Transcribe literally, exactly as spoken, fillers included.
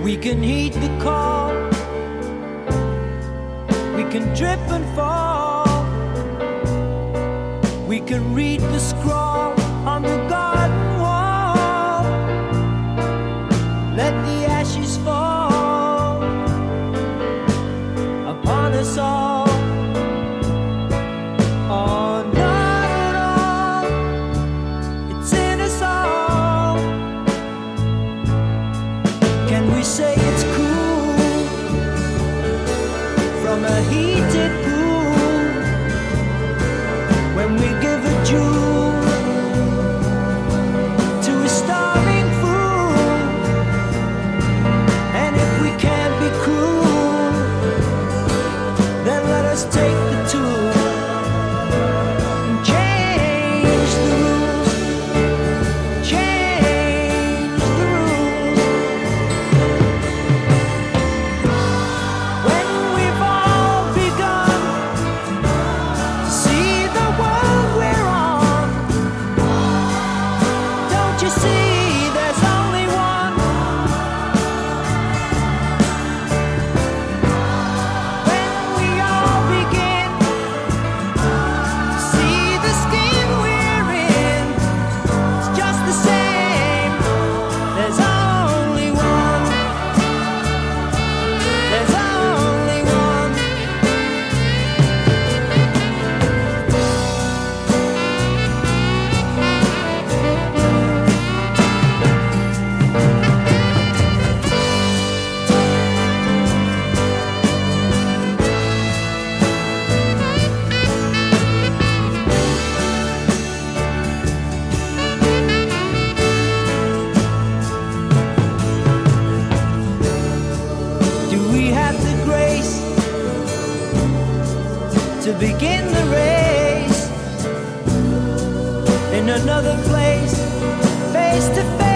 We can heed the call, we can trip and fall, we can read the scroll on the garden wall. Let the ashes fall upon us all. Oh, not at all, it's in us all. Can we say it's cool from a heated pool when we give a jewel to a starving fool? And if we can't be cruel, then let us take the tool and change the rules, change the rules. When we've all begun to see the world we're on, don't you see there's only one? When we all begin to see the skin we're in, it's just the same. There's only one. There's only one. Do we have the grace to begin the race in another place, face to face?